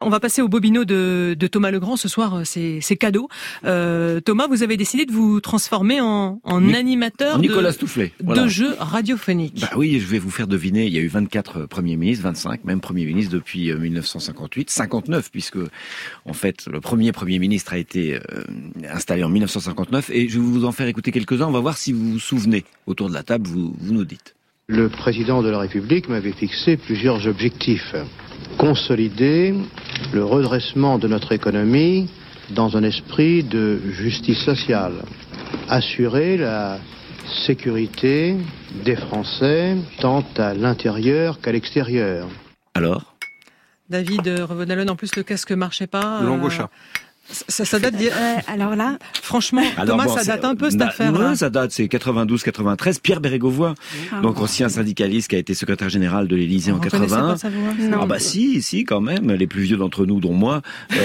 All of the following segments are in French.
On va passer au Bobino de Thomas Legrand ce soir, c'est cadeau. Thomas, vous avez décidé de vous transformer en animateur Nicolas Stoufflet, de jeux radiophoniques. Bah oui, je vais vous faire deviner, il y a eu 24 premiers ministres, 25 même premiers ministres depuis 1958, 59 puisque en fait le premier ministre a été installé en 1959 et je vais vous en faire écouter quelques-uns, on va voir si vous vous souvenez. Autour de la table, vous nous dites. Le président de la République m'avait fixé plusieurs objectifs. Consolider le redressement de notre économie dans un esprit de justice sociale. Assurer la sécurité des Français tant à l'intérieur qu'à l'extérieur. Alors David Revenalon, en plus le casque marchait pas. Langochat. Ça date alors là, franchement, Thomas, ça date un peu cette affaire. Non, ça date, c'est 92-93. Pierre Bérégovoy, donc ancien syndicaliste qui a été secrétaire général de l'Élysée en 80. Ah bah si, quand même. Les plus vieux d'entre nous, dont moi.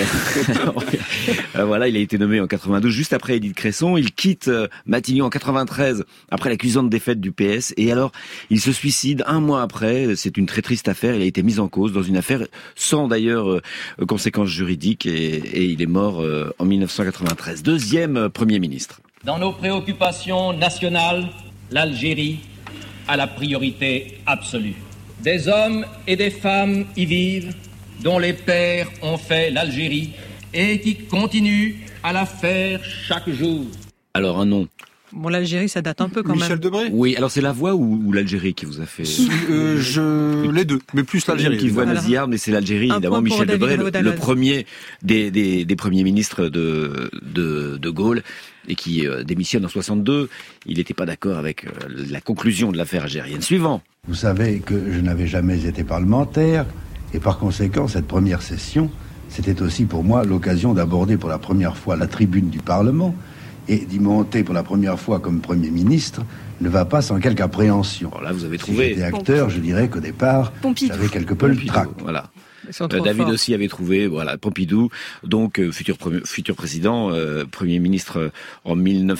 Voilà, il a été nommé en 92, juste après Édith Cresson. Il quitte Matignon en 93, après la cuisante défaite du PS. Et alors, il se suicide un mois après. C'est une très triste affaire. Il a été mis en cause dans une affaire sans d'ailleurs conséquences juridiques et il est mort en 1993. Deuxième Premier ministre. Dans nos préoccupations nationales, l'Algérie a la priorité absolue. Des hommes et des femmes y vivent, dont les pères ont fait l'Algérie et qui continuent à la faire chaque jour. Alors un nom. Bon, l'Algérie, ça date un peu quand Michel même. Debré. Oui, alors c'est la voix ou l'Algérie qui vous a fait... Les deux, mais plus l'Algérie. Qui voit nasillarde, mais c'est l'Algérie, évidemment. Michel Debré, le premier des premiers ministres de Gaulle, et qui démissionne en 62. Il n'était pas d'accord avec la conclusion de l'affaire algérienne. Suivant. Vous savez que je n'avais jamais été parlementaire, et par conséquent, cette première session, c'était aussi pour moi l'occasion d'aborder pour la première fois la tribune du Parlement, et d'y monter pour la première fois comme Premier ministre ne va pas sans quelque appréhension. Alors là, vous avez trouvé. Si j'étais acteur, je dirais qu'au départ, j'avais quelque peu le trac. Voilà. David aussi avait trouvé, voilà, Pompidou, donc futur président, Premier ministre en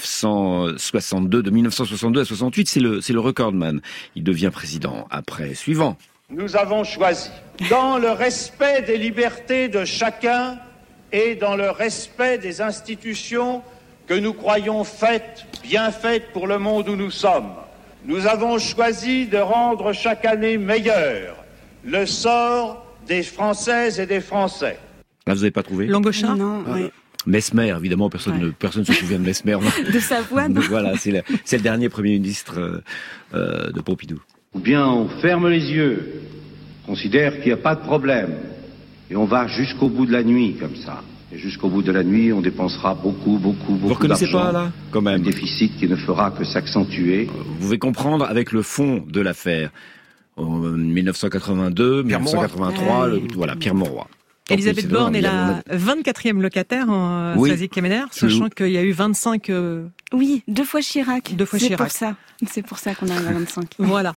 1962, de 1962 à 68, c'est le recordman. Il devient président après. Suivant. Nous avons choisi, dans le respect des libertés de chacun et dans le respect des institutions que nous croyons bien faites pour le monde où nous sommes. Nous avons choisi de rendre chaque année meilleur le sort des Françaises et des Français. Là, vous n'avez pas trouvé ? Langochat ? Non, oui. Mesmer, évidemment, personne ne se souvient de Mesmer. De sa voix, non. Voilà, c'est le dernier Premier ministre de Pompidou. Ou bien on ferme les yeux, considère qu'il n'y a pas de problème, et on va jusqu'au bout de la nuit, comme ça. Et jusqu'au bout de la nuit, on dépensera beaucoup d'argent. Vous reconnaissez pas, là, quand même. Un déficit qui ne fera que s'accentuer. Vous pouvez comprendre avec le fond de l'affaire. En 1982, 1983, voilà, Pierre Mauroy. Elisabeth Borne est la 24e locataire en Saint-Exupéry, sachant qu'il y a eu 25... Oui, 2 fois Chirac. C'est pour ça. C'est pour ça qu'on arrive à 25. Voilà.